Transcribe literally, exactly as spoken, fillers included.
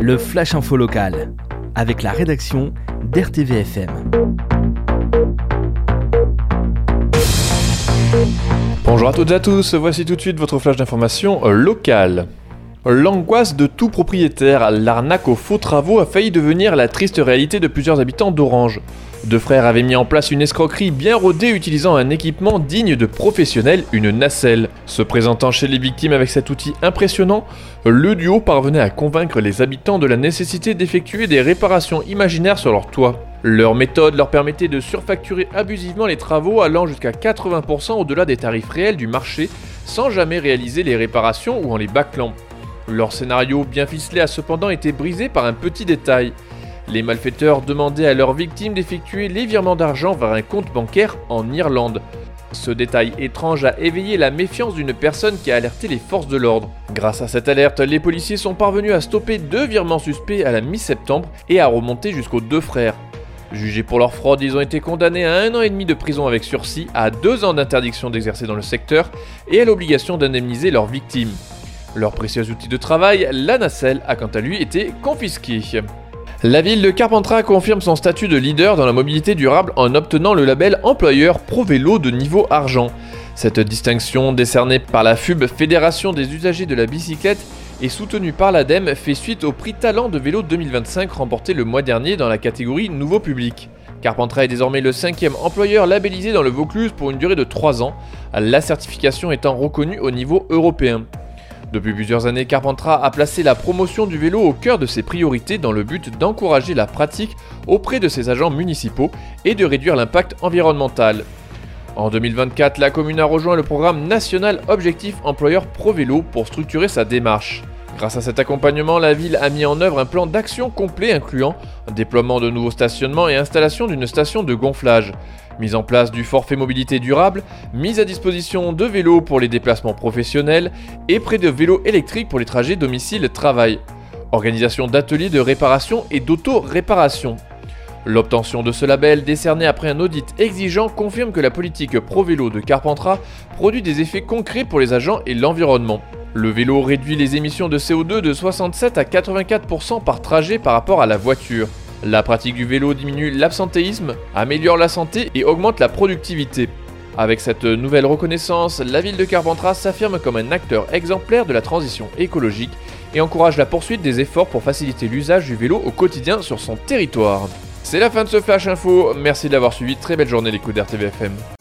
le Flash Info local, avec la rédaction d'R T V F M. Bonjour à toutes et à tous, voici tout de suite votre flash d'information locale. L'angoisse de tout propriétaire, l'arnaque aux faux travaux a failli devenir la triste réalité de plusieurs habitants d'Orange. Deux frères avaient mis en place une escroquerie bien rodée utilisant un équipement digne de professionnels, une nacelle. Se présentant chez les victimes avec cet outil impressionnant, le duo parvenait à convaincre les habitants de la nécessité d'effectuer des réparations imaginaires sur leur toit. Leur méthode leur permettait de surfacturer abusivement les travaux allant jusqu'à quatre-vingts pour cent au-delà des tarifs réels du marché, sans jamais réaliser les réparations ou en les bâclant. Leur scénario bien ficelé a cependant été brisé par un petit détail. Les malfaiteurs demandaient à leurs victimes d'effectuer les virements d'argent vers un compte bancaire en Irlande. Ce détail étrange a éveillé la méfiance d'une personne qui a alerté les forces de l'ordre. Grâce à cette alerte, les policiers sont parvenus à stopper deux virements suspects à la mi-septembre et à remonter jusqu'aux deux frères. Jugés pour leur fraude, ils ont été condamnés à un an et demi de prison avec sursis, à deux ans d'interdiction d'exercer dans le secteur et à l'obligation d'indemniser leurs victimes. Leur précieux outil de travail, la nacelle, a quant à lui été confisqué. La ville de Carpentras confirme son statut de leader dans la mobilité durable en obtenant le label employeur Pro-Vélo de niveau argent. Cette distinction, décernée par la F U B, Fédération des usagers de la bicyclette, et soutenue par l'ADEME, fait suite au prix Talent de vélo deux mille vingt-cinq remporté le mois dernier dans la catégorie Nouveau Public. Carpentras est désormais le cinquième employeur labellisé dans le Vaucluse pour une durée de trois ans, la certification étant reconnue au niveau européen. Depuis plusieurs années, Carpentras a placé la promotion du vélo au cœur de ses priorités dans le but d'encourager la pratique auprès de ses agents municipaux et de réduire l'impact environnemental. En deux mille vingt-quatre, la commune a rejoint le programme national Objectif Employeur Pro Vélo pour structurer sa démarche. Grâce à cet accompagnement, la ville a mis en œuvre un plan d'action complet incluant un déploiement de nouveaux stationnements et installation d'une station de gonflage, mise en place du forfait mobilité durable, mise à disposition de vélos pour les déplacements professionnels et près de vélos électriques pour les trajets domicile-travail, organisation d'ateliers de réparation et d'auto-réparation. L'obtention de ce label, décerné après un audit exigeant, confirme que la politique Pro-Vélo de Carpentras produit des effets concrets pour les agents et l'environnement. Le vélo réduit les émissions de C O deux de soixante-sept à quatre-vingt-quatre pour cent par trajet par rapport à la voiture. La pratique du vélo diminue l'absentéisme, améliore la santé et augmente la productivité. Avec cette nouvelle reconnaissance, la ville de Carpentras s'affirme comme un acteur exemplaire de la transition écologique et encourage la poursuite des efforts pour faciliter l'usage du vélo au quotidien sur son territoire. C'est la fin de ce Flash Info, merci de l'avoir suivi, très belle journée l'écoute d'R T V F M.